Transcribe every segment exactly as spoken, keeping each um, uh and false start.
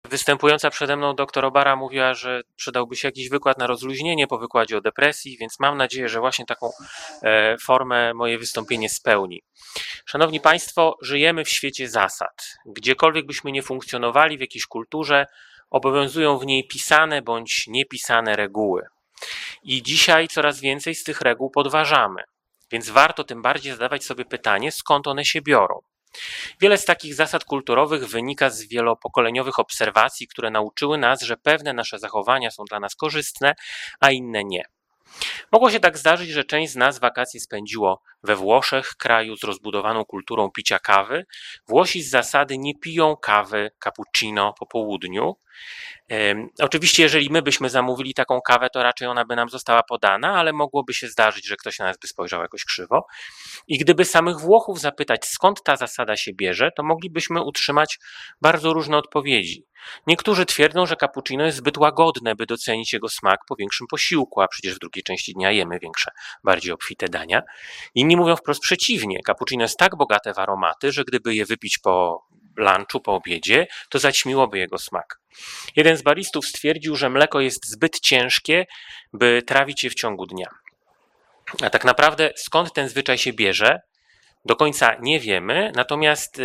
Występująca przede mną doktor Obara mówiła, że przydałby się jakiś wykład na rozluźnienie po wykładzie o depresji, więc mam nadzieję, że właśnie taką formę moje wystąpienie spełni. Szanowni Państwo, żyjemy w świecie zasad. Gdziekolwiek byśmy nie funkcjonowali w jakiejś kulturze, obowiązują w niej pisane bądź niepisane reguły. I dzisiaj coraz więcej z tych reguł podważamy, więc warto tym bardziej zadawać sobie pytanie, skąd one się biorą. Wiele z takich zasad kulturowych wynika z wielopokoleniowych obserwacji, które nauczyły nas, że pewne nasze zachowania są dla nas korzystne, a inne nie. Mogło się tak zdarzyć, że część z nas wakacje spędziło we Włoszech, kraju z rozbudowaną kulturą picia kawy. Włosi z zasady nie piją kawy cappuccino po południu. Um, oczywiście, jeżeli my byśmy zamówili taką kawę, to raczej ona by nam została podana, ale mogłoby się zdarzyć, że ktoś na nas by spojrzał jakoś krzywo. I gdyby samych Włochów zapytać, skąd ta zasada się bierze, to moglibyśmy utrzymać bardzo różne odpowiedzi. Niektórzy twierdzą, że cappuccino jest zbyt łagodne, by docenić jego smak po większym posiłku, a przecież w drugiej części dnia jemy większe, bardziej obfite dania. Inni mówią wprost przeciwnie. Cappuccino jest tak bogate w aromaty, że gdyby je wypić po lunchu, po obiedzie, to zaćmiłoby jego smak. Jeden z baristów stwierdził, że mleko jest zbyt ciężkie, by trawić je w ciągu dnia. A tak naprawdę skąd ten zwyczaj się bierze, do końca nie wiemy, natomiast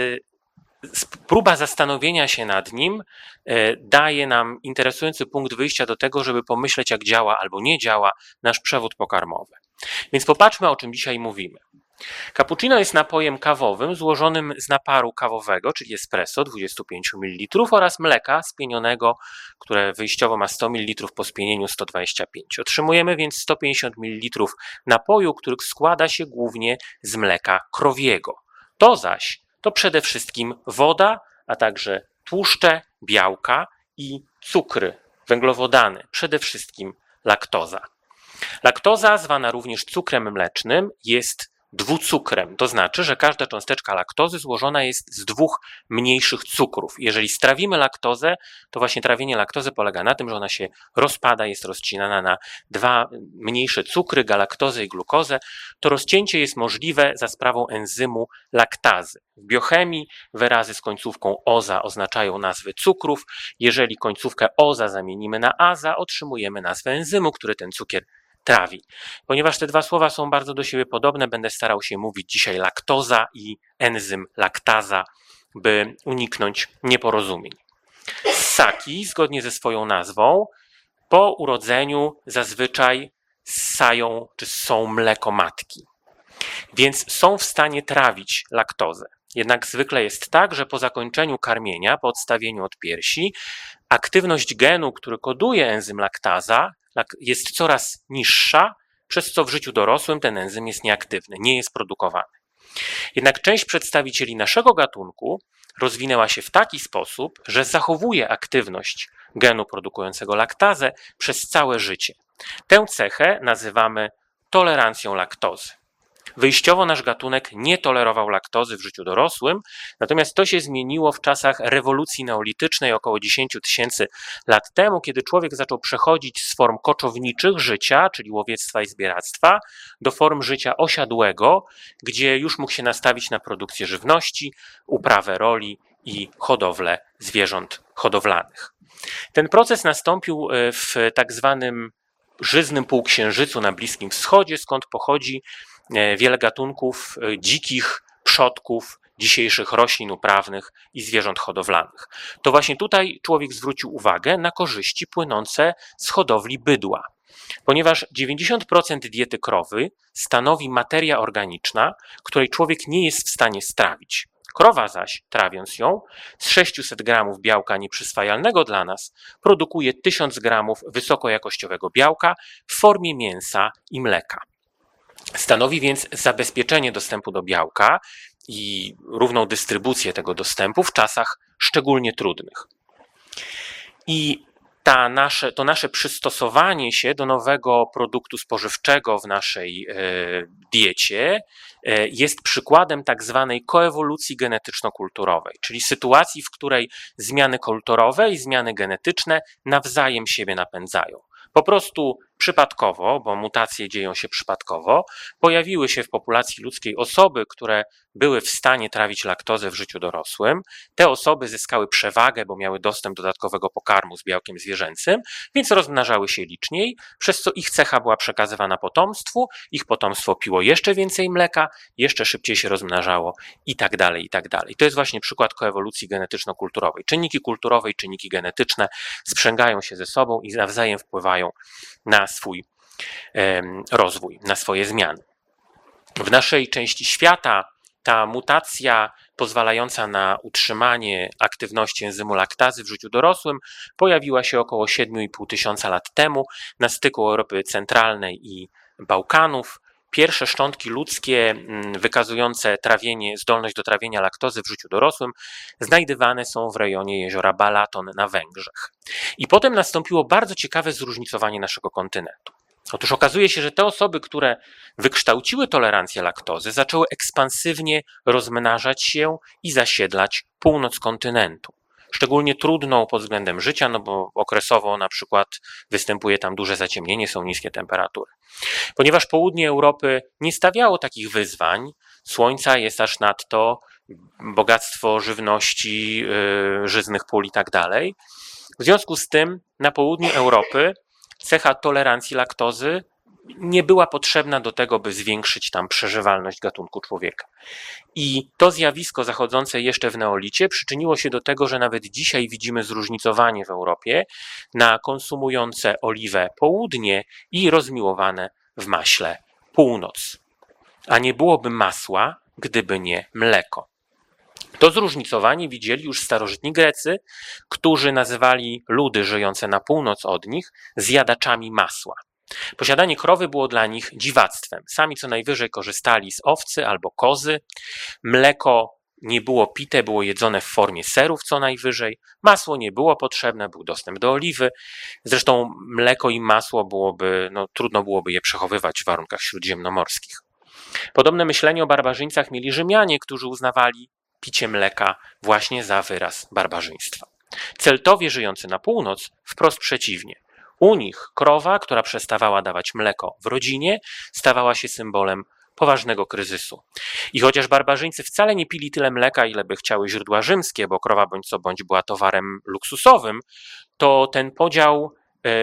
próba zastanowienia się nad nim daje nam interesujący punkt wyjścia do tego, żeby pomyśleć, jak działa albo nie działa nasz przewód pokarmowy. Więc popatrzmy, o czym dzisiaj mówimy. Cappuccino jest napojem kawowym złożonym z naparu kawowego, czyli espresso dwadzieścia pięć mililitrów oraz mleka spienionego, które wyjściowo ma sto mililitrów, po spienieniu sto dwadzieścia pięć. Otrzymujemy więc sto pięćdziesiąt mililitrów napoju, który składa się głównie z mleka krowiego. To zaś to przede wszystkim woda, a także tłuszcze, białka i cukry, węglowodany, przede wszystkim laktoza. Laktoza, zwana również cukrem mlecznym, jest dwucukrem, to znaczy, że każda cząsteczka laktozy złożona jest z dwóch mniejszych cukrów. Jeżeli strawimy laktozę, to właśnie trawienie laktozy polega na tym, że ona się rozpada, jest rozcinana na dwa mniejsze cukry, galaktozę i glukozę. To rozcięcie jest możliwe za sprawą enzymu laktazy. W biochemii wyrazy z końcówką oza oznaczają nazwy cukrów. Jeżeli końcówkę oza zamienimy na aza, otrzymujemy nazwę enzymu, który ten cukier trawi. Ponieważ te dwa słowa są bardzo do siebie podobne, będę starał się mówić dzisiaj laktoza i enzym laktaza, by uniknć nieporozumień. Ssaki, zgodnie ze swoją nazwą, po urodzeniu zazwyczaj ssają czy ssą mleko matki, więc są w stanie trawić laktozę. Jednak zwykle jest tak, że po zakończeniu karmienia, po odstawieniu od piersi, aktywność genu, który koduje enzym laktaza, jest coraz niższa, przez co w życiu dorosłym ten enzym jest nieaktywny, nie jest produkowany. Jednak część przedstawicieli naszego gatunku rozwinęła się w taki sposób, że zachowuje aktywność genu produkującego laktazę przez całe życie. Tę cechę nazywamy tolerancją laktozy. Wyjściowo nasz gatunek nie tolerował laktozy w życiu dorosłym, natomiast to się zmieniło w czasach rewolucji neolitycznej około dziesięć tysięcy lat temu, kiedy człowiek zaczął przechodzić z form koczowniczych życia, czyli łowiectwa i zbieractwa, do form życia osiadłego, gdzie już mógł się nastawić na produkcję żywności, uprawę roli i hodowlę zwierząt hodowlanych. Ten proces nastąpił w tak zwanym żyznym półksiężycu na Bliskim Wschodzie, skąd pochodzi wiele gatunków dzikich przodków dzisiejszych roślin uprawnych i zwierząt hodowlanych. To właśnie tutaj człowiek zwrócił uwagę na korzyści płynące z hodowli bydła, ponieważ dziewięćdziesiąt procent diety krowy stanowi materia organiczna, której człowiek nie jest w stanie strawić. Krowa zaś, trawiąc ją, z sześćset gramów białka nieprzyswajalnego dla nas produkuje tysiąc gramów wysokojakościowego białka w formie mięsa i mleka. Stanowi więc zabezpieczenie dostępu do białka i równą dystrybucję tego dostępu w czasach szczególnie trudnych. I ta nasze, to nasze przystosowanie się do nowego produktu spożywczego w naszej e, diecie e, jest przykładem tak zwanej koewolucji genetyczno-kulturowej, czyli sytuacji, w której zmiany kulturowe i zmiany genetyczne nawzajem siebie napędzają. Po prostu przypadkowo, bo mutacje dzieją się przypadkowo, pojawiły się w populacji ludzkiej osoby, które były w stanie trawić laktozę w życiu dorosłym. Te osoby zyskały przewagę, bo miały dostęp do dodatkowego pokarmu z białkiem zwierzęcym, więc rozmnażały się liczniej, przez co ich cecha była przekazywana potomstwu, ich potomstwo piło jeszcze więcej mleka, jeszcze szybciej się rozmnażało i tak dalej, i tak dalej. To jest właśnie przykład koewolucji genetyczno-kulturowej. Czynniki kulturowe i czynniki genetyczne sprzęgają się ze sobą i nawzajem wpływają na swój rozwój, na swoje zmiany. W naszej części świata ta mutacja pozwalająca na utrzymanie aktywności enzymu laktazy w życiu dorosłym pojawiła się około siedem i pół tysiąca lat temu na styku Europy Centralnej i Bałkanów. Pierwsze szczątki ludzkie wykazujące trawienie, zdolność do trawienia laktozy w życiu dorosłym znajdywane są w rejonie jeziora Balaton na Węgrzech. I potem nastąpiło bardzo ciekawe zróżnicowanie naszego kontynentu. Otóż okazuje się, że te osoby, które wykształciły tolerancję laktozy, zaczęły ekspansywnie rozmnażać się i zasiedlać północ kontynentu. Szczególnie trudną pod względem życia, no bo okresowo na przykład występuje tam duże zaciemnienie, są niskie temperatury. Ponieważ południe Europy nie stawiało takich wyzwań, słońca jest aż nadto, bogactwo żywności, żyznych pól i tak dalej. W związku z tym na południu Europy cecha tolerancji laktozy nie była potrzebna do tego, by zwiększyć tam przeżywalność gatunku człowieka. I to zjawisko zachodzące jeszcze w neolicie przyczyniło się do tego, że nawet dzisiaj widzimy zróżnicowanie w Europie na konsumujące oliwę południe i rozmiłowane w maśle północ. A nie byłoby masła, gdyby nie mleko. To zróżnicowanie widzieli już starożytni Grecy, którzy nazywali ludy żyjące na północ od nich zjadaczami masła. Posiadanie krowy było dla nich dziwactwem. Sami co najwyżej korzystali z owcy albo kozy. Mleko nie było pite, było jedzone w formie serów co najwyżej. Masło nie było potrzebne, był dostęp do oliwy. Zresztą mleko i masło byłoby, no, trudno byłoby je przechowywać w warunkach śródziemnomorskich. Podobne myślenie o barbarzyńcach mieli Rzymianie, którzy uznawali picie mleka właśnie za wyraz barbarzyństwa. Celtowie żyjący na północ wprost przeciwnie. U nich krowa, która przestawała dawać mleko w rodzinie, stawała się symbolem poważnego kryzysu. I chociaż barbarzyńcy wcale nie pili tyle mleka, ile by chciały źródła rzymskie, bo krowa bądź co bądź była towarem luksusowym, to ten podział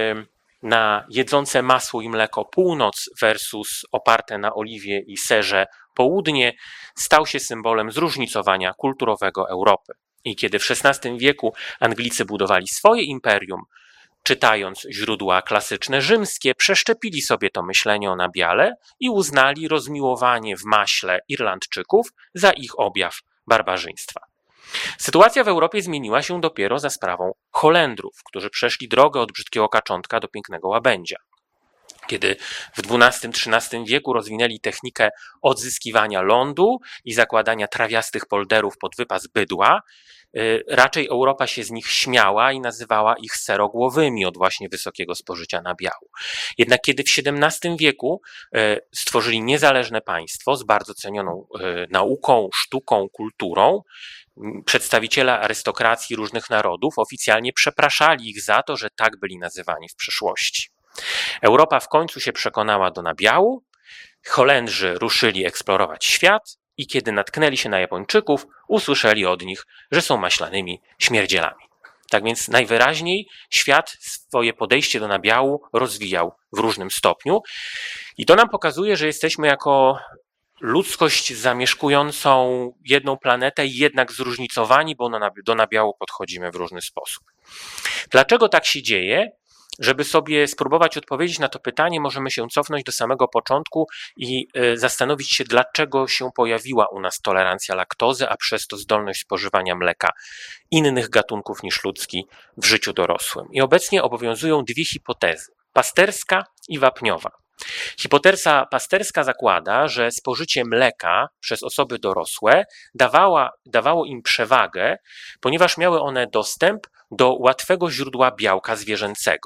na jedzące masło i mleko północ versus oparte na oliwie i serze południe stał się symbolem zróżnicowania kulturowego Europy. I kiedy w szesnastym wieku Anglicy budowali swoje imperium, czytając źródła klasyczne rzymskie, przeszczepili sobie to myślenie o nabiale i uznali rozmiłowanie w maśle Irlandczyków za ich objaw barbarzyństwa. Sytuacja w Europie zmieniła się dopiero za sprawą Holendrów, którzy przeszli drogę od brzydkiego kaczątka do pięknego łabędzia. Kiedy w dwunastym-trzynastym wieku rozwinęli technikę odzyskiwania lądu i zakładania trawiastych polderów pod wypas bydła, raczej Europa się z nich śmiała i nazywała ich serogłowymi od właśnie wysokiego spożycia nabiału. Jednak kiedy w siedemnastym wieku stworzyli niezależne państwo z bardzo cenioną nauką, sztuką, kulturą, przedstawiciele arystokracji różnych narodów oficjalnie przepraszali ich za to, że tak byli nazywani w przeszłości. Europa w końcu się przekonała do nabiału, Holendrzy ruszyli eksplorować świat i kiedy natknęli się na Japończyków, usłyszeli od nich, że są maślanymi śmierdzielami. Tak więc najwyraźniej świat swoje podejście do nabiału rozwijał w różnym stopniu i to nam pokazuje, że jesteśmy jako ludzkość zamieszkującą jedną planetę i jednak zróżnicowani, bo do nabiału podchodzimy w różny sposób. Dlaczego tak się dzieje? Żeby sobie spróbować odpowiedzieć na to pytanie, możemy się cofnąć do samego początku i zastanowić się, dlaczego się pojawiła u nas tolerancja laktozy, a przez to zdolność spożywania mleka innych gatunków niż ludzki w życiu dorosłym. I obecnie obowiązują dwie hipotezy, pasterska i wapniowa. Hipoteza pasterska zakłada, że spożycie mleka przez osoby dorosłe dawała, dawało im przewagę, ponieważ miały one dostęp do łatwego źródła białka zwierzęcego.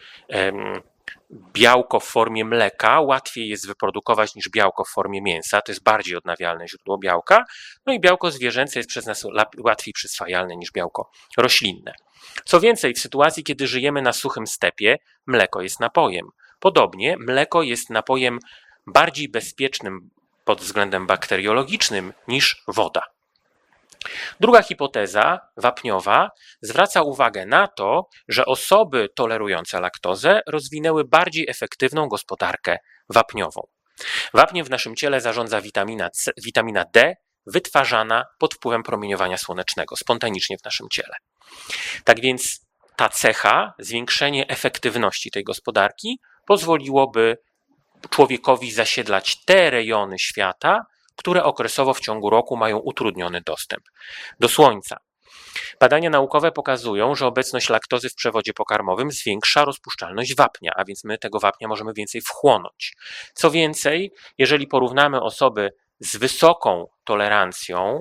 Białko w formie mleka łatwiej jest wyprodukować niż białko w formie mięsa, to jest bardziej odnawialne źródło białka, no i białko zwierzęce jest przez nas łatwiej przyswajalne niż białko roślinne. Co więcej, w sytuacji, kiedy żyjemy na suchym stepie, mleko jest napojem. Podobnie mleko jest napojem bardziej bezpiecznym pod względem bakteriologicznym niż woda. Druga hipoteza, wapniowa, zwraca uwagę na to, że osoby tolerujące laktozę rozwinęły bardziej efektywną gospodarkę wapniową. Wapniem w naszym ciele zarządza witamina C, witamina D, wytwarzana pod wpływem promieniowania słonecznego, spontanicznie w naszym ciele. Tak więc ta cecha, zwiększenie efektywności tej gospodarki, pozwoliłoby człowiekowi zasiedlać te rejony świata, które okresowo w ciągu roku mają utrudniony dostęp do słońca. Badania naukowe pokazują, że obecność laktozy w przewodzie pokarmowym zwiększa rozpuszczalność wapnia, a więc my tego wapnia możemy więcej wchłonąć. Co więcej, jeżeli porównamy osoby z wysoką tolerancją,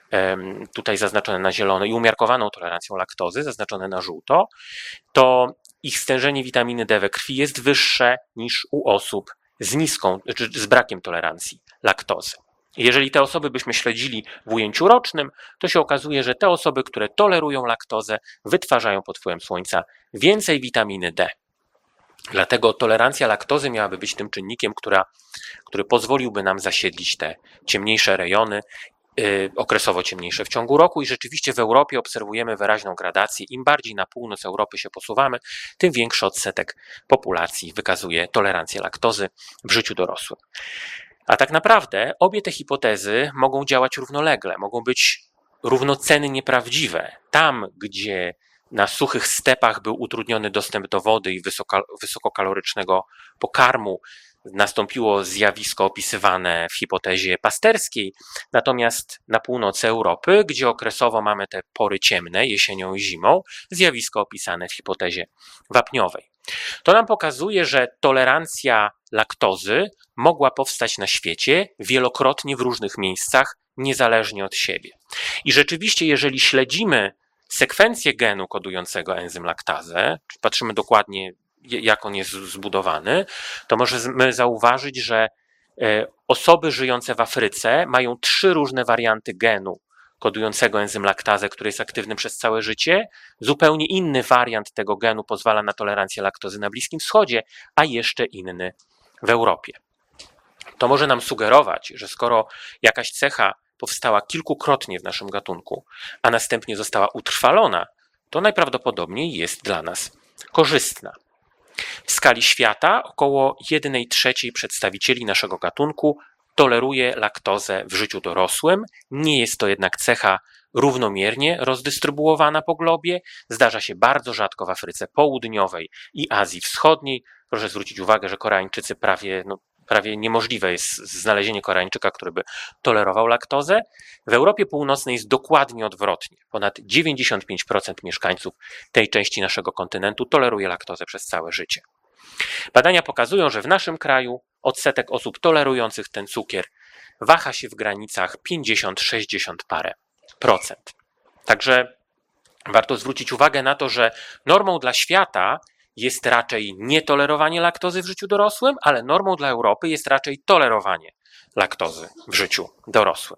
tutaj zaznaczone na zielono, i umiarkowaną tolerancją laktozy, zaznaczone na żółto, to ich stężenie witaminy D we krwi jest wyższe niż u osób z niską, czy z brakiem tolerancji laktozy. Jeżeli te osoby byśmy śledzili w ujęciu rocznym, to się okazuje, że te osoby, które tolerują laktozę, wytwarzają pod wpływem słońca więcej witaminy D. Dlatego tolerancja laktozy miałaby być tym czynnikiem, która, który pozwoliłby nam zasiedlić te ciemniejsze rejony, yy, okresowo ciemniejsze w ciągu roku, i rzeczywiście w Europie obserwujemy wyraźną gradację. Im bardziej na północ Europy się posuwamy, tym większy odsetek populacji wykazuje tolerancję laktozy w życiu dorosłym. A tak naprawdę obie te hipotezy mogą działać równolegle, mogą być równocennie prawdziwe. Tam, gdzie na suchych stepach był utrudniony dostęp do wody i wysoko, wysokokalorycznego pokarmu, nastąpiło zjawisko opisywane w hipotezie pasterskiej, natomiast na północy Europy, gdzie okresowo mamy te pory ciemne, jesienią i zimą, zjawisko opisane w hipotezie wapniowej. To nam pokazuje, że tolerancja laktozy mogła powstać na świecie wielokrotnie w różnych miejscach, niezależnie od siebie. I rzeczywiście, jeżeli śledzimy sekwencję genu kodującego enzym laktazę, czy patrzymy dokładnie, jak on jest zbudowany, to możemy zauważyć, że osoby żyjące w Afryce mają trzy różne warianty genu kodującego enzym laktazę, który jest aktywny przez całe życie. Zupełnie inny wariant tego genu pozwala na tolerancję laktozy na Bliskim Wschodzie, a jeszcze inny w Europie. To może nam sugerować, że skoro jakaś cecha powstała kilkukrotnie w naszym gatunku, a następnie została utrwalona, to najprawdopodobniej jest dla nas korzystna. W skali świata około jednej trzeciej przedstawicieli naszego gatunku toleruje laktozę w życiu dorosłym. Nie jest to jednak cecha równomiernie rozdystrybuowana po globie. Zdarza się bardzo rzadko w Afryce Południowej i Azji Wschodniej. Proszę zwrócić uwagę, że Koreańczycy prawie, no, prawie niemożliwe jest znalezienie Koreańczyka, który by tolerował laktozę. W Europie Północnej jest dokładnie odwrotnie. Ponad dziewięćdziesiąt pięć procent mieszkańców tej części naszego kontynentu toleruje laktozę przez całe życie. Badania pokazują, że w naszym kraju odsetek osób tolerujących ten cukier waha się w granicach pięćdziesiąt sześćdziesiąt parę procent. Także warto zwrócić uwagę na to, że normą dla świata jest raczej nietolerowanie laktozy w życiu dorosłym, ale normą dla Europy jest raczej tolerowanie laktozy w życiu dorosłym.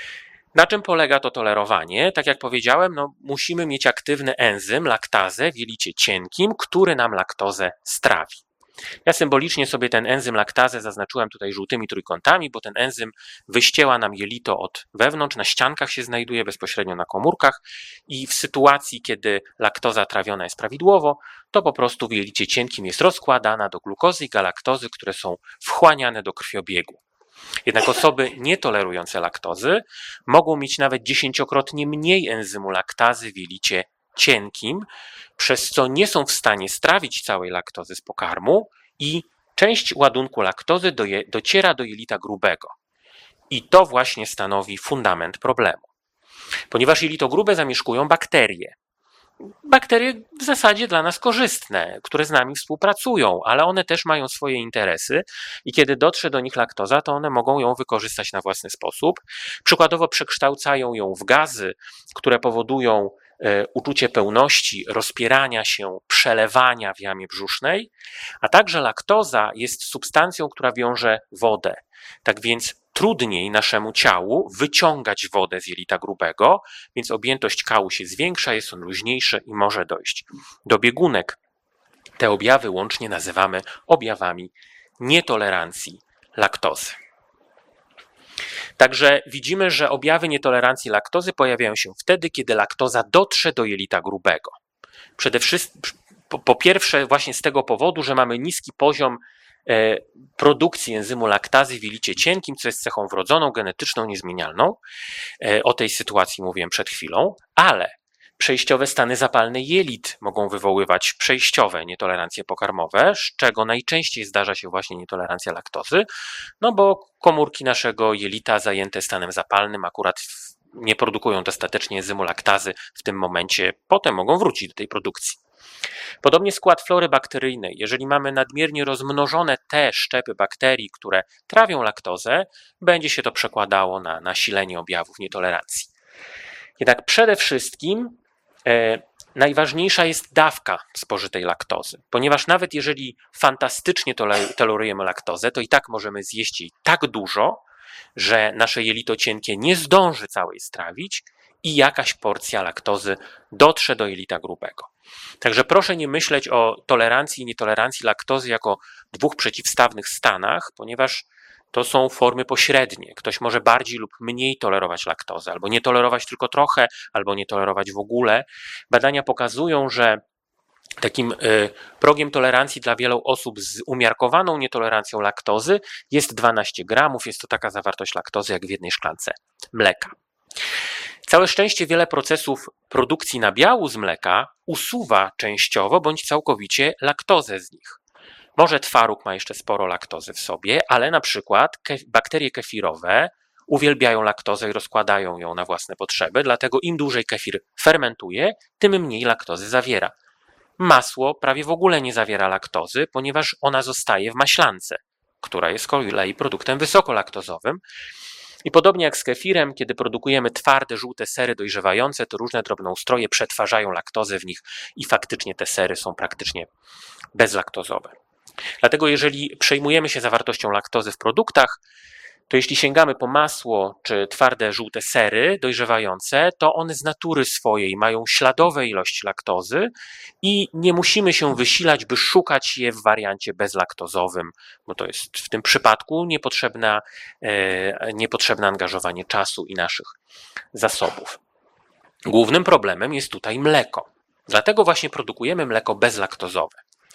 Na czym polega to tolerowanie? Tak jak powiedziałem, no, musimy mieć aktywny enzym laktazę w jelicie cienkim, który nam laktozę strawi. Ja symbolicznie sobie ten enzym laktazę zaznaczyłem tutaj żółtymi trójkątami, bo ten enzym wyścieła nam jelito od wewnątrz, na ściankach się znajduje, bezpośrednio na komórkach, i w sytuacji, kiedy laktoza trawiona jest prawidłowo, to po prostu w jelicie cienkim jest rozkładana do glukozy i galaktozy, które są wchłaniane do krwiobiegu. Jednak osoby nietolerujące laktozy mogą mieć nawet dziesięciokrotnie mniej enzymu laktazy w jelicie cienkim, przez co nie są w stanie strawić całej laktozy z pokarmu i część ładunku laktozy doje, dociera do jelita grubego. I to właśnie stanowi fundament problemu. Ponieważ jelito grube zamieszkują bakterie. Bakterie w zasadzie dla nas korzystne, które z nami współpracują, ale one też mają swoje interesy i kiedy dotrze do nich laktoza, to one mogą ją wykorzystać na własny sposób. Przykładowo przekształcają ją w gazy, które powodują uczucie pełności, rozpierania się, przelewania w jamie brzusznej, a także laktoza jest substancją, która wiąże wodę. Tak więc trudniej naszemu ciału wyciągać wodę z jelita grubego, więc objętość kału się zwiększa, jest on luźniejszy i może dojść do biegunek. Te objawy łącznie nazywamy objawami nietolerancji laktozy. Także widzimy, że objawy nietolerancji laktozy pojawiają się wtedy, kiedy laktoza dotrze do jelita grubego. Przede wszystkim, po, po pierwsze właśnie z tego powodu, że mamy niski poziom e, produkcji enzymu laktazy w jelicie cienkim, co jest cechą wrodzoną, genetyczną, niezmienialną. E, o tej sytuacji mówiłem przed chwilą, ale przejściowe stany zapalne jelit mogą wywoływać przejściowe nietolerancje pokarmowe, z czego najczęściej zdarza się właśnie nietolerancja laktozy, no bo komórki naszego jelita zajęte stanem zapalnym akurat nie produkują dostatecznie enzymu laktazy w tym momencie, potem mogą wrócić do tej produkcji. Podobnie skład flory bakteryjnej. Jeżeli mamy nadmiernie rozmnożone te szczepy bakterii, które trawią laktozę, będzie się to przekładało na nasilenie objawów nietolerancji. Jednak przede wszystkim e, najważniejsza jest dawka spożytej laktozy, ponieważ nawet jeżeli fantastycznie tolerujemy laktozę, to i tak możemy zjeść jej tak dużo, że nasze jelito cienkie nie zdąży całej strawić i jakaś porcja laktozy dotrze do jelita grubego. Także proszę nie myśleć o tolerancji i nietolerancji laktozy jako dwóch przeciwstawnych stanach, ponieważ to są formy pośrednie. Ktoś może bardziej lub mniej tolerować laktozę, albo nie tolerować tylko trochę, albo nie tolerować w ogóle. Badania pokazują, że takim progiem tolerancji dla wielu osób z umiarkowaną nietolerancją laktozy jest dwanaście gramów. Jest to taka zawartość laktozy jak w jednej szklance mleka. Całe szczęście wiele procesów produkcji nabiału z mleka usuwa częściowo bądź całkowicie laktozę z nich. Może twaróg ma jeszcze sporo laktozy w sobie, ale na przykład ke- bakterie kefirowe uwielbiają laktozę i rozkładają ją na własne potrzeby, dlatego im dłużej kefir fermentuje, tym mniej laktozy zawiera. Masło prawie w ogóle nie zawiera laktozy, ponieważ ona zostaje w maślance, która jest z kolei produktem wysokolaktozowym. I podobnie jak z kefirem, kiedy produkujemy twarde, żółte sery dojrzewające, to różne drobnoustroje przetwarzają laktozę w nich i faktycznie te sery są praktycznie bezlaktozowe. Dlatego jeżeli przejmujemy się zawartością laktozy w produktach, to jeśli sięgamy po masło czy twarde, żółte sery dojrzewające, to one z natury swojej mają śladowe ilości laktozy i nie musimy się wysilać, by szukać je w wariancie bezlaktozowym, bo to jest w tym przypadku niepotrzebne, niepotrzebne angażowanie czasu i naszych zasobów. Głównym problemem jest tutaj mleko. Dlatego właśnie produkujemy mleko bezlaktozowe.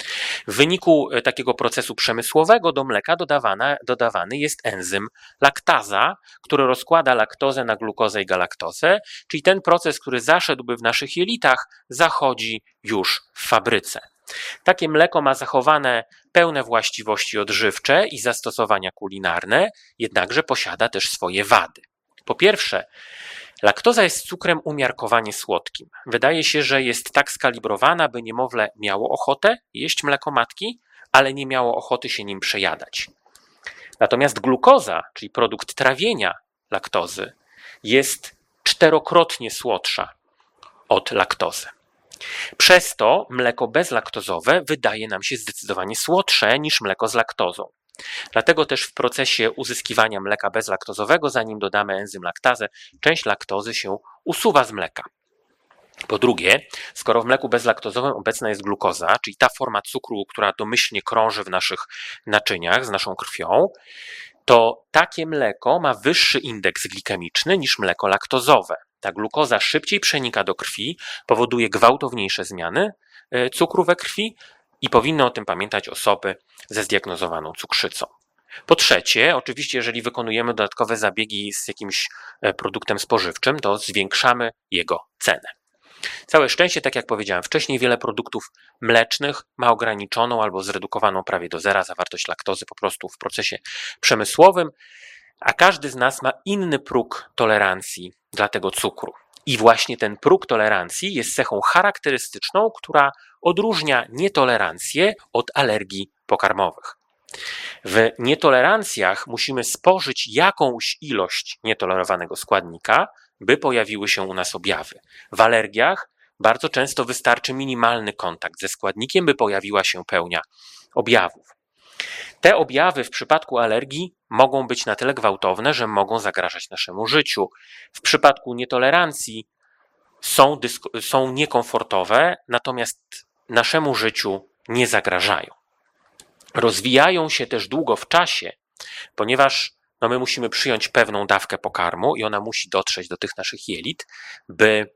W wyniku takiego procesu przemysłowego do mleka dodawana, dodawany jest enzym laktaza, który rozkłada laktozę na glukozę i galaktozę, czyli ten proces, który zaszedłby w naszych jelitach, zachodzi już w fabryce. Takie mleko ma zachowane pełne właściwości odżywcze i zastosowania kulinarne, jednakże posiada też swoje wady. Po pierwsze, laktoza jest cukrem umiarkowanie słodkim. Wydaje się, że jest tak skalibrowana, by niemowlę miało ochotę jeść mleko matki, ale nie miało ochoty się nim przejadać. Natomiast glukoza, czyli produkt trawienia laktozy, jest czterokrotnie słodsza od laktozy. Przez to mleko bezlaktozowe wydaje nam się zdecydowanie słodsze niż mleko z laktozą. Dlatego też w procesie uzyskiwania mleka bezlaktozowego, zanim dodamy enzym laktazę, część laktozy się usuwa z mleka. Po drugie, skoro w mleku bezlaktozowym obecna jest glukoza, czyli ta forma cukru, która domyślnie krąży w naszych naczyniach z naszą krwią, to takie mleko ma wyższy indeks glikemiczny niż mleko laktozowe. Ta glukoza szybciej przenika do krwi, powoduje gwałtowniejsze zmiany cukru we krwi, i powinny o tym pamiętać osoby ze zdiagnozowaną cukrzycą. Po trzecie, oczywiście, jeżeli wykonujemy dodatkowe zabiegi z jakimś produktem spożywczym, to zwiększamy jego cenę. Całe szczęście, tak jak powiedziałem wcześniej, wiele produktów mlecznych ma ograniczoną albo zredukowaną prawie do zera zawartość laktozy po prostu w procesie przemysłowym, a każdy z nas ma inny próg tolerancji dla tego cukru. I właśnie ten próg tolerancji jest cechą charakterystyczną, która odróżnia nietolerancję od alergii pokarmowych. W nietolerancjach musimy spożyć jakąś ilość nietolerowanego składnika, by pojawiły się u nas objawy. W alergiach bardzo często wystarczy minimalny kontakt ze składnikiem, by pojawiła się pełnia objawów. Te objawy w przypadku alergii mogą być na tyle gwałtowne, że mogą zagrażać naszemu życiu. W przypadku nietolerancji są, dysk- są niekomfortowe, natomiast naszemu życiu nie zagrażają. Rozwijają się też długo w czasie, ponieważ no my musimy przyjąć pewną dawkę pokarmu i ona musi dotrzeć do tych naszych jelit, by,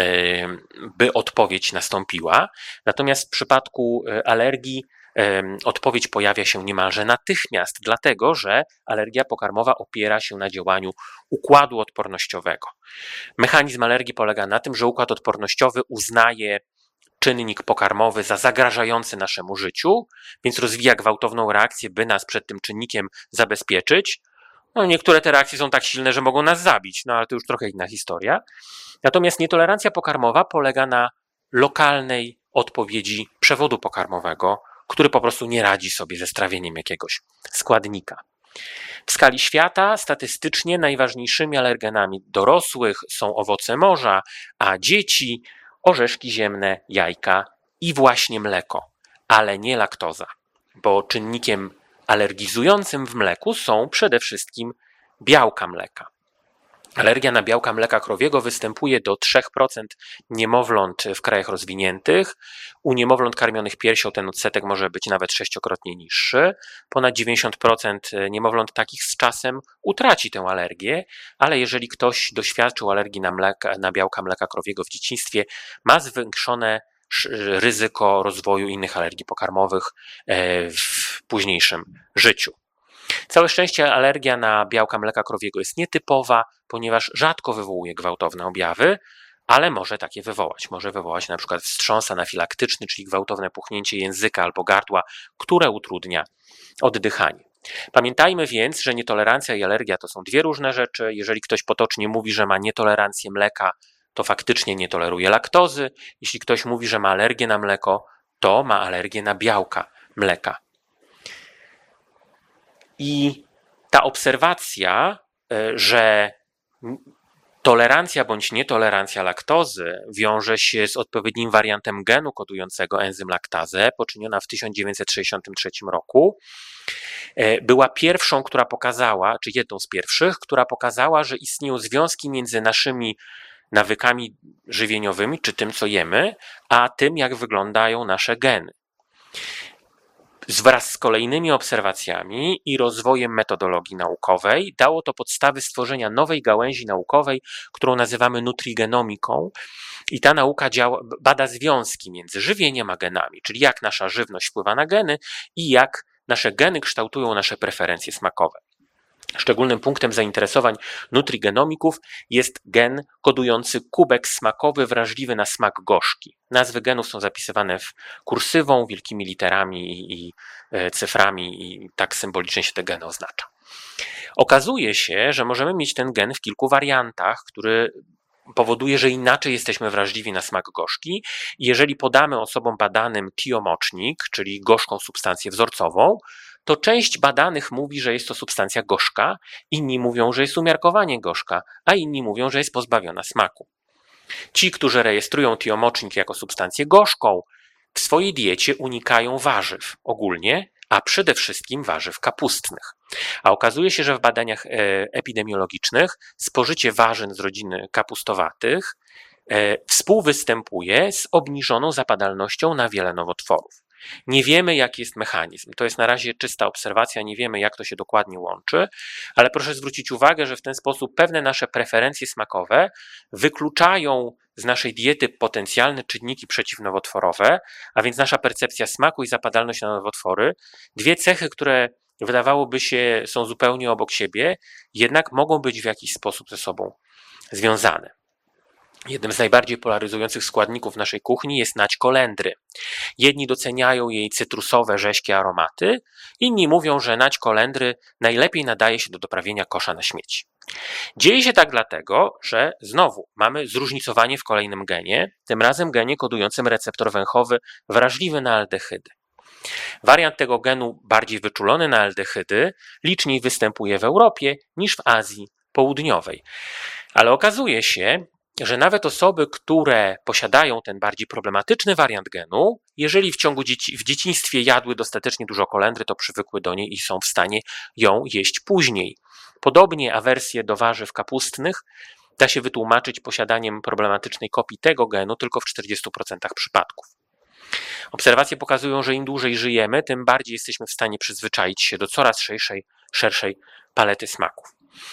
by odpowiedź nastąpiła. Natomiast w przypadku alergii odpowiedź pojawia się niemalże natychmiast, dlatego że alergia pokarmowa opiera się na działaniu układu odpornościowego. Mechanizm alergii polega na tym, że układ odpornościowy uznaje czynnik pokarmowy za zagrażający naszemu życiu, więc rozwija gwałtowną reakcję, by nas przed tym czynnikiem zabezpieczyć. No, niektóre te reakcje są tak silne, że mogą nas zabić, no ale to już trochę inna historia. Natomiast nietolerancja pokarmowa polega na lokalnej odpowiedzi przewodu pokarmowego, który po prostu nie radzi sobie ze strawieniem jakiegoś składnika. W skali świata statystycznie najważniejszymi alergenami dorosłych są owoce morza, a dzieci orzeszki ziemne, jajka i właśnie mleko, ale nie laktoza, bo czynnikiem alergizującym w mleku są przede wszystkim białka mleka. Alergia na białka mleka krowiego występuje do trzy procent niemowląt w krajach rozwiniętych. U niemowląt karmionych piersią ten odsetek może być nawet sześciokrotnie niższy. Ponad dziewięćdziesiąt procent niemowląt takich z czasem utraci tę alergię, ale jeżeli ktoś doświadczył alergii na, mleka, na białka mleka krowiego w dzieciństwie, ma zwiększone ryzyko rozwoju innych alergii pokarmowych w późniejszym życiu. Całe szczęście alergia na białka mleka krowiego jest nietypowa, ponieważ rzadko wywołuje gwałtowne objawy, ale może takie wywołać. Może wywołać na przykład wstrząs anafilaktyczny, czyli gwałtowne puchnięcie języka albo gardła, które utrudnia oddychanie. Pamiętajmy więc, że nietolerancja i alergia to są dwie różne rzeczy. Jeżeli ktoś potocznie mówi, że ma nietolerancję mleka, to faktycznie nie toleruje laktozy. Jeśli ktoś mówi, że ma alergię na mleko, to ma alergię na białka mleka. I ta obserwacja, że tolerancja bądź nietolerancja laktozy wiąże się z odpowiednim wariantem genu kodującego enzym laktazę, poczyniona w tysiąc dziewięćset sześćdziesiątym trzecim roku, była pierwszą, która pokazała, czy jedną z pierwszych, która pokazała, że istnieją związki między naszymi nawykami żywieniowymi, czy tym, co jemy, a tym, jak wyglądają nasze geny. Wraz z kolejnymi obserwacjami i rozwojem metodologii naukowej dało to podstawy stworzenia nowej gałęzi naukowej, którą nazywamy nutrigenomiką. I ta nauka działa, bada związki między żywieniem a genami, czyli jak nasza żywność wpływa na geny i jak nasze geny kształtują nasze preferencje smakowe. Szczególnym punktem zainteresowań nutrigenomików jest gen kodujący kubek smakowy wrażliwy na smak gorzki. Nazwy genów są zapisywane w kursywą, wielkimi literami i cyframi i tak symbolicznie się te geny oznacza. Okazuje się, że możemy mieć ten gen w kilku wariantach, który powoduje, że inaczej jesteśmy wrażliwi na smak gorzki. I jeżeli podamy osobom badanym tiomocznik, czyli gorzką substancję wzorcową, to część badanych mówi, że jest to substancja gorzka, inni mówią, że jest umiarkowanie gorzka, a inni mówią, że jest pozbawiona smaku. Ci, którzy rejestrują tiomocznik jako substancję gorzką, w swojej diecie unikają warzyw ogólnie, a przede wszystkim warzyw kapustnych. A okazuje się, że w badaniach epidemiologicznych spożycie warzyn z rodziny kapustowatych współwystępuje z obniżoną zapadalnością na wiele nowotworów. Nie wiemy, jaki jest mechanizm. To jest na razie czysta obserwacja, nie wiemy, jak to się dokładnie łączy, ale proszę zwrócić uwagę, że w ten sposób pewne nasze preferencje smakowe wykluczają z naszej diety potencjalne czynniki przeciwnowotworowe, a więc nasza percepcja smaku i zapadalność na nowotwory, dwie cechy, które wydawałoby się są zupełnie obok siebie, jednak mogą być w jakiś sposób ze sobą związane. Jednym z najbardziej polaryzujących składników naszej kuchni jest nać kolendry. Jedni doceniają jej cytrusowe, rześkie aromaty, inni mówią, że nać kolendry najlepiej nadaje się do doprawienia kosza na śmieci. Dzieje się tak dlatego, że znowu mamy zróżnicowanie w kolejnym genie, tym razem genie kodującym receptor węchowy wrażliwy na aldehydy. Wariant tego genu bardziej wyczulony na aldehydy liczniej występuje w Europie niż w Azji Południowej. Ale okazuje się, że nawet osoby, które posiadają ten bardziej problematyczny wariant genu, jeżeli w ciągu dzieci, w dzieciństwie jadły dostatecznie dużo kolendry, to przywykły do niej i są w stanie ją jeść później. Podobnie awersję do warzyw kapustnych da się wytłumaczyć posiadaniem problematycznej kopii tego genu tylko w czterdziestu procentach przypadków. Obserwacje pokazują, że im dłużej żyjemy, tym bardziej jesteśmy w stanie przyzwyczaić się do coraz szerszej, szerszej palety smaków.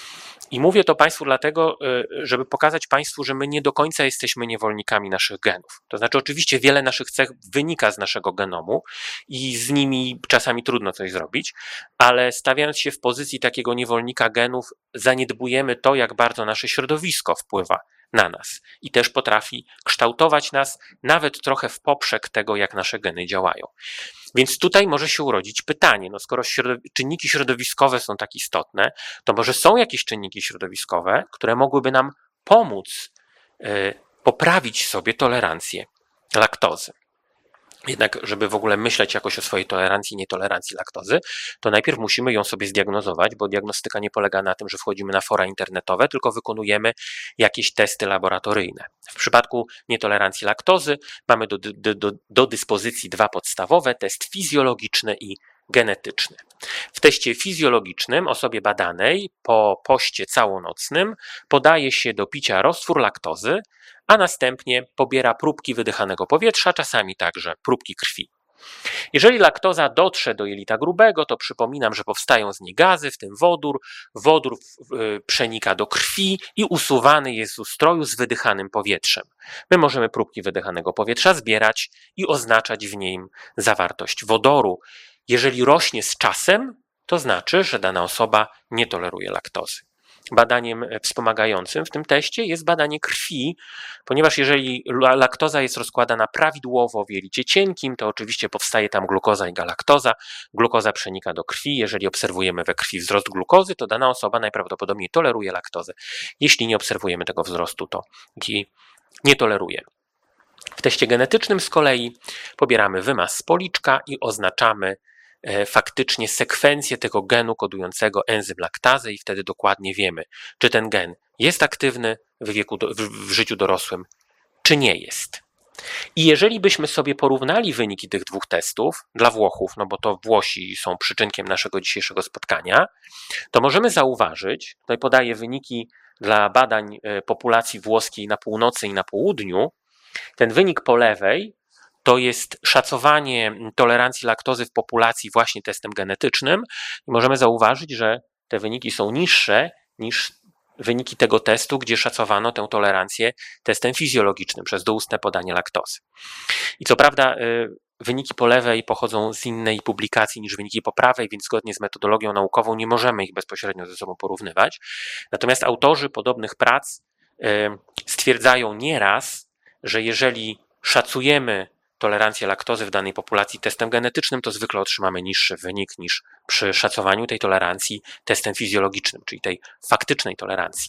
I mówię to Państwu dlatego, żeby pokazać Państwu, że my nie do końca jesteśmy niewolnikami naszych genów. To znaczy oczywiście wiele naszych cech wynika z naszego genomu i z nimi czasami trudno coś zrobić, ale stawiając się w pozycji takiego niewolnika genów, zaniedbujemy to, jak bardzo nasze środowisko wpływa na nas i też potrafi kształtować nas nawet trochę w poprzek tego, jak nasze geny działają. Więc tutaj może się urodzić pytanie, no skoro środow- czynniki środowiskowe są tak istotne, to może są jakieś czynniki środowiskowe, które mogłyby nam pomóc y, poprawić sobie tolerancję laktozy. Jednak, żeby w ogóle myśleć jakoś o swojej tolerancji i nietolerancji laktozy, to najpierw musimy ją sobie zdiagnozować, bo diagnostyka nie polega na tym, że wchodzimy na fora internetowe, tylko wykonujemy jakieś testy laboratoryjne. W przypadku nietolerancji laktozy mamy do, do, do, do dyspozycji dwa podstawowe, test fizjologiczny i genetyczny. W teście fizjologicznym osobie badanej po poście całonocnym podaje się do picia roztwór laktozy, a następnie pobiera próbki wydychanego powietrza, czasami także próbki krwi. Jeżeli laktoza dotrze do jelita grubego, to przypominam, że powstają z niej gazy, w tym wodór. Wodór przenika do krwi i usuwany jest z ustroju z wydychanym powietrzem. My możemy próbki wydychanego powietrza zbierać i oznaczać w nim zawartość wodoru. Jeżeli rośnie z czasem, to znaczy, że dana osoba nie toleruje laktozy. Badaniem wspomagającym w tym teście jest badanie krwi, ponieważ jeżeli laktoza jest rozkładana prawidłowo w jelicie cienkim, to oczywiście powstaje tam glukoza i galaktoza. Glukoza przenika do krwi. Jeżeli obserwujemy we krwi wzrost glukozy, to dana osoba najprawdopodobniej toleruje laktozę. Jeśli nie obserwujemy tego wzrostu, to jej nie toleruje. W teście genetycznym z kolei pobieramy wymaz z policzka i oznaczamy faktycznie sekwencję tego genu kodującego enzym laktazę i wtedy dokładnie wiemy, czy ten gen jest aktywny w, wieku, w życiu dorosłym, czy nie jest. I jeżeli byśmy sobie porównali wyniki tych dwóch testów dla Włochów, no bo to Włosi są przyczynkiem naszego dzisiejszego spotkania, to możemy zauważyć, tutaj podaję wyniki dla badań populacji włoskiej na północy i na południu, ten wynik po lewej to jest szacowanie tolerancji laktozy w populacji właśnie testem genetycznym i możemy zauważyć, że te wyniki są niższe niż wyniki tego testu, gdzie szacowano tę tolerancję testem fizjologicznym przez doustne podanie laktozy. I co prawda wyniki po lewej pochodzą z innej publikacji niż wyniki po prawej, więc zgodnie z metodologią naukową nie możemy ich bezpośrednio ze sobą porównywać. Natomiast autorzy podobnych prac stwierdzają nieraz, że jeżeli szacujemy tolerancję laktozy w danej populacji testem genetycznym, to zwykle otrzymamy niższy wynik niż przy szacowaniu tej tolerancji testem fizjologicznym, czyli tej faktycznej tolerancji.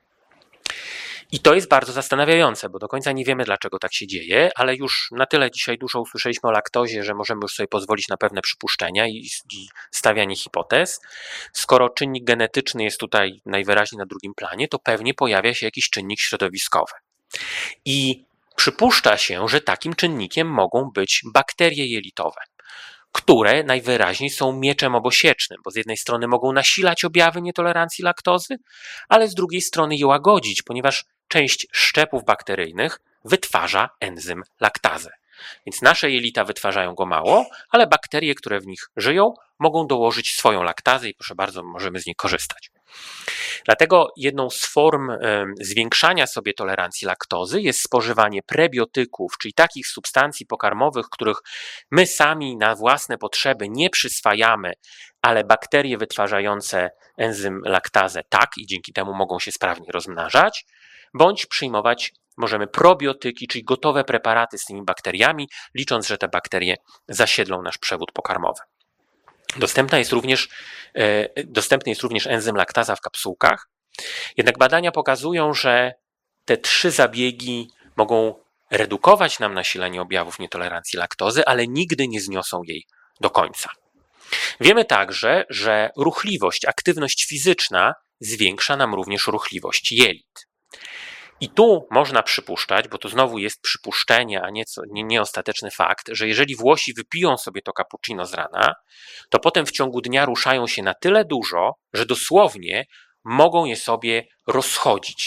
I to jest bardzo zastanawiające, bo do końca nie wiemy, dlaczego tak się dzieje, ale już na tyle dzisiaj dużo usłyszeliśmy o laktozie, że możemy już sobie pozwolić na pewne przypuszczenia i, i stawianie hipotez. Skoro czynnik genetyczny jest tutaj najwyraźniej na drugim planie, to pewnie pojawia się jakiś czynnik środowiskowy. I przypuszcza się, że takim czynnikiem mogą być bakterie jelitowe, które najwyraźniej są mieczem obosiecznym, bo z jednej strony mogą nasilać objawy nietolerancji laktozy, ale z drugiej strony je łagodzić, ponieważ część szczepów bakteryjnych wytwarza enzym laktazę. Więc nasze jelita wytwarzają go mało, ale bakterie, które w nich żyją, mogą dołożyć swoją laktazę i proszę bardzo, możemy z niej korzystać. Dlatego jedną z form zwiększania sobie tolerancji laktozy jest spożywanie prebiotyków, czyli takich substancji pokarmowych, których my sami na własne potrzeby nie przyswajamy, ale bakterie wytwarzające enzym laktazę tak i dzięki temu mogą się sprawnie rozmnażać, bądź przyjmować możemy probiotyki, czyli gotowe preparaty z tymi bakteriami, licząc, że te bakterie zasiedlą nasz przewód pokarmowy. Dostępna jest również, e, dostępny jest również enzym laktaza w kapsułkach, jednak badania pokazują, że te trzy zabiegi mogą redukować nam nasilenie objawów nietolerancji laktozy, ale nigdy nie zniosą jej do końca. Wiemy także, że ruchliwość, aktywność fizyczna zwiększa nam również ruchliwość jelit. I tu można przypuszczać, bo to znowu jest przypuszczenie, a nie, co, nie, nie ostateczny fakt, że jeżeli Włosi wypiją sobie to cappuccino z rana, to potem w ciągu dnia ruszają się na tyle dużo, że dosłownie mogą je sobie rozchodzić.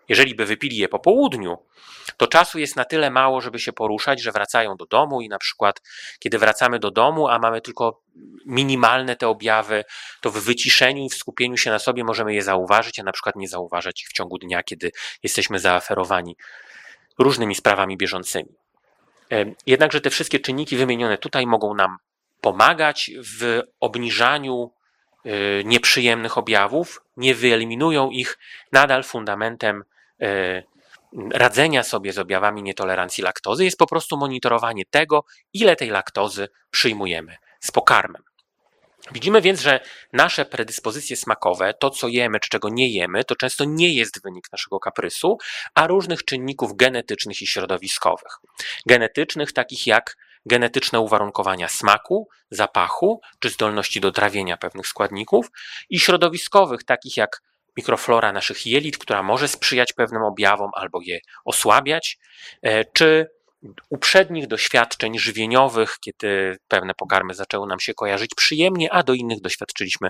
Jeżeli by wypili je po południu, to czasu jest na tyle mało, żeby się poruszać, że wracają do domu i na przykład kiedy wracamy do domu, a mamy tylko minimalne te objawy, to w wyciszeniu i w skupieniu się na sobie możemy je zauważyć, a na przykład nie zauważać ich w ciągu dnia, kiedy jesteśmy zaaferowani różnymi sprawami bieżącymi. Jednakże te wszystkie czynniki wymienione tutaj mogą nam pomagać w obniżaniu nieprzyjemnych objawów, nie wyeliminują ich. Nadal fundamentem radzenia sobie z objawami nietolerancji laktozy jest po prostu monitorowanie tego, ile tej laktozy przyjmujemy z pokarmem. Widzimy więc, że nasze predyspozycje smakowe, to co jemy czy czego nie jemy, to często nie jest wynik naszego kaprysu, a różnych czynników genetycznych i środowiskowych. Genetycznych takich jak genetyczne uwarunkowania smaku, zapachu czy zdolności do trawienia pewnych składników i środowiskowych takich jak mikroflora naszych jelit, która może sprzyjać pewnym objawom albo je osłabiać, czy uprzednich doświadczeń żywieniowych, kiedy pewne pokarmy zaczęły nam się kojarzyć przyjemnie, a do innych doświadczyliśmy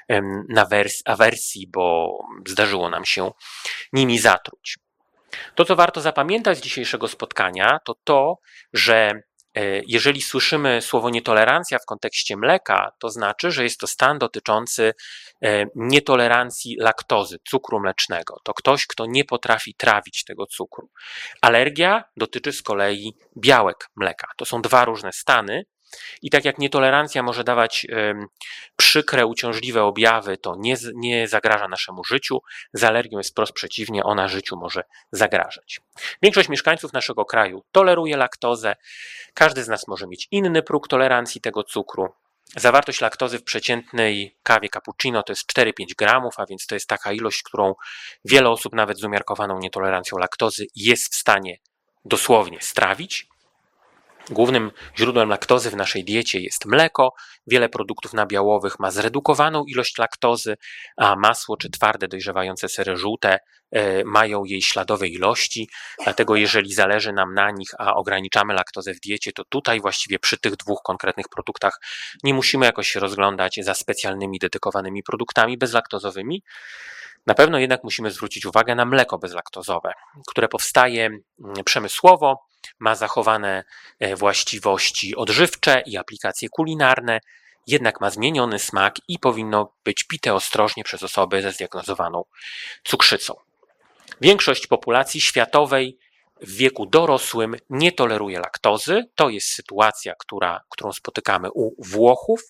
awersji, bo zdarzyło nam się nimi zatruć. To, co warto zapamiętać z dzisiejszego spotkania, to to, że jeżeli słyszymy słowo nietolerancja w kontekście mleka, to znaczy, że jest to stan dotyczący nietolerancji laktozy, cukru mlecznego. To ktoś, kto nie potrafi trawić tego cukru. Alergia dotyczy z kolei białek mleka. To są dwa różne stany. I tak jak nietolerancja może dawać przykre, uciążliwe objawy, to nie, nie zagraża naszemu życiu. Z alergią jest wprost przeciwnie, ona życiu może zagrażać. Większość mieszkańców naszego kraju toleruje laktozę. Każdy z nas może mieć inny próg tolerancji tego cukru. Zawartość laktozy w przeciętnej kawie cappuccino to jest cztery do pięciu gramów, a więc to jest taka ilość, którą wiele osób nawet z umiarkowaną nietolerancją laktozy jest w stanie dosłownie strawić. Głównym źródłem laktozy w naszej diecie jest mleko. Wiele produktów nabiałowych ma zredukowaną ilość laktozy, a masło czy twarde, dojrzewające sery żółte mają jej śladowe ilości. Dlatego jeżeli zależy nam na nich, a ograniczamy laktozę w diecie, to tutaj właściwie przy tych dwóch konkretnych produktach nie musimy jakoś się rozglądać za specjalnymi, dedykowanymi produktami bezlaktozowymi. Na pewno jednak musimy zwrócić uwagę na mleko bezlaktozowe, które powstaje przemysłowo, ma zachowane właściwości odżywcze i aplikacje kulinarne, jednak ma zmieniony smak i powinno być pite ostrożnie przez osoby ze zdiagnozowaną cukrzycą. Większość populacji światowej w wieku dorosłym nie toleruje laktozy. To jest sytuacja, która, którą spotykamy u Włochów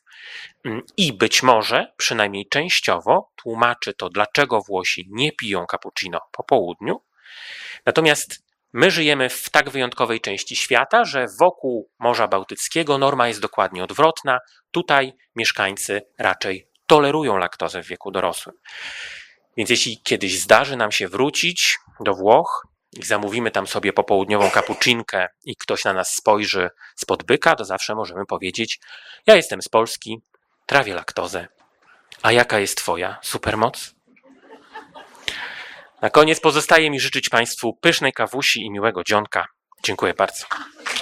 i być może, przynajmniej częściowo, tłumaczy to, dlaczego Włosi nie piją cappuccino po południu. Natomiast my żyjemy w tak wyjątkowej części świata, że wokół Morza Bałtyckiego norma jest dokładnie odwrotna. Tutaj mieszkańcy raczej tolerują laktozę w wieku dorosłym. Więc jeśli kiedyś zdarzy nam się wrócić do Włoch i zamówimy tam sobie popołudniową kapucinkę i ktoś na nas spojrzy spod byka, to zawsze możemy powiedzieć: ja jestem z Polski, trawię laktozę. A jaka jest twoja supermoc? Na koniec pozostaje mi życzyć Państwu pysznej kawusi i miłego dzionka. Dziękuję bardzo.